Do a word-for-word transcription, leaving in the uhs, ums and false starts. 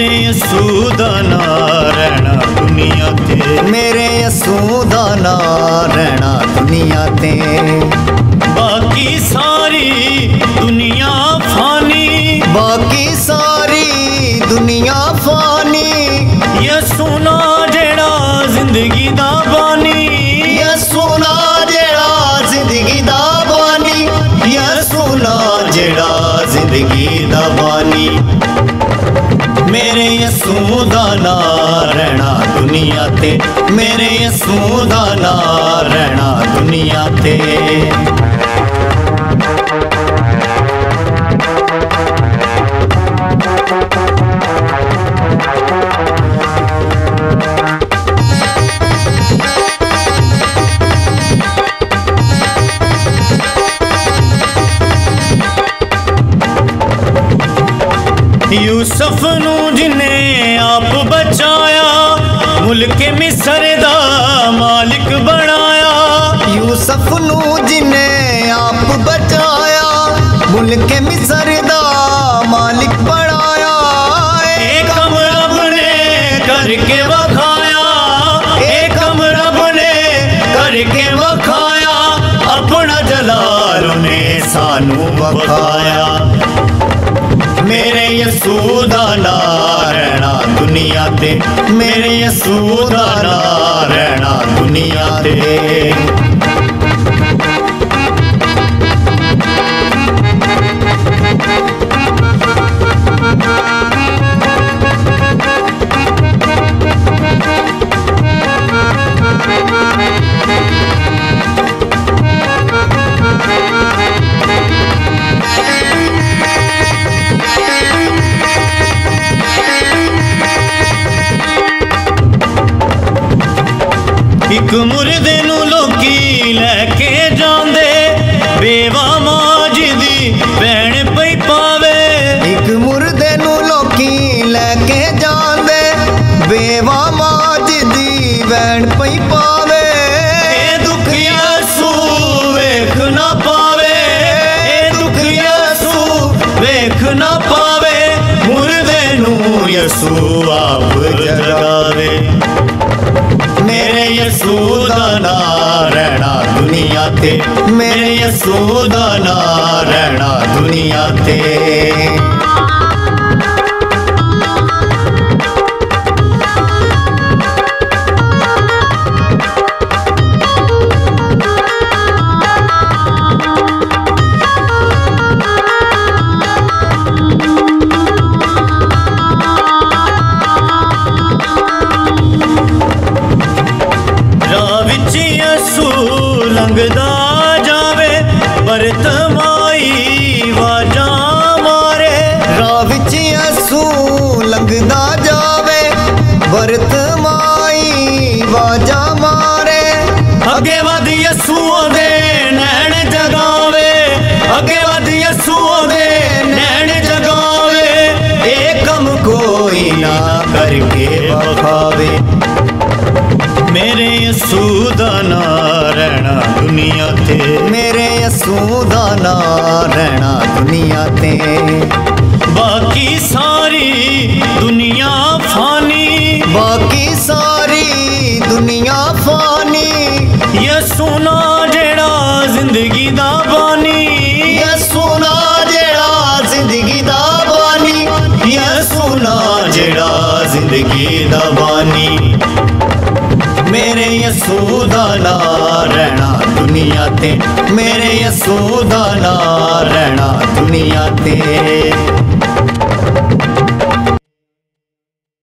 यसू दा ना रहना दुनिया ते, मेरे यसू दा ना रहना दुनिया ते। बाकी सारी दुनिया फानी, बाकी सारी दुनिया फानी, यसू ना जेड़ा जिंदगी दा बानी, यसू ना जेड़ा जिंदगी दा बानी, यसू ना जेड़ा जिंदगी दा बानी। मेरे यसू दा ना रहना दुनिया ते, मेरे यसू दा ना रहना दुनिया ते। यूसुफ नू जिन्ने आप बचाया, मुल्क मिस्र दा मालिक बनाया। यूसुफ नू जिन्ने आप बचाया, मुल्क मिस्र दा मालिक बनाया। एक कम रब ने करके वखाया, एक कम रब ने करके वखाया, अपना जलाल ने सानू वखाया। मेरे यसू दा ना रहना दुनिया ते, मेरे यसू दा ना रहना दुनिया ते। एक मुर्दे नू लोकी लैके जांदे, बेवा मां जिदी भैन पई पावे। एक मुर्दे नू लोकी लैके जांदे, बेवा मां जिदी भैन पई पावे। ए दुख यसू वेख ना पावे, ए दुख यसू वेख ना पावे, मुर्दे नू यसू आप जगावे। मेरे यसू दा ना रहना दुनिया ते, मेरे यसू दा ना रहना दुनिया ते। लंघदा जावे बरत माई वाजा मारे, राह विच यसू लंघदा जावे बरत माई वाजा मारे। अगे वध यसू दे नैन जगावे, अगे वध यसू दे नैन जगावे, ए कम कोई ना करके वखावे। मेरे यसू दा ना रहना दुनिया ते, मेरे यसू दा ना रहना दुनिया ते। बाकी सारी दुनिया फानी, बाकी सारी दुनिया फानी, यसू ना जेड़ा जिंदगी दा बानी, यसू ना जेड़ा जिंदगी दा बानी, यसू ना जेड़ा जिंदगी दा बानी। मेरे यसू दा ना रहना दुनिया ते, मेरे यसू दा ना रहना दुनिया ते।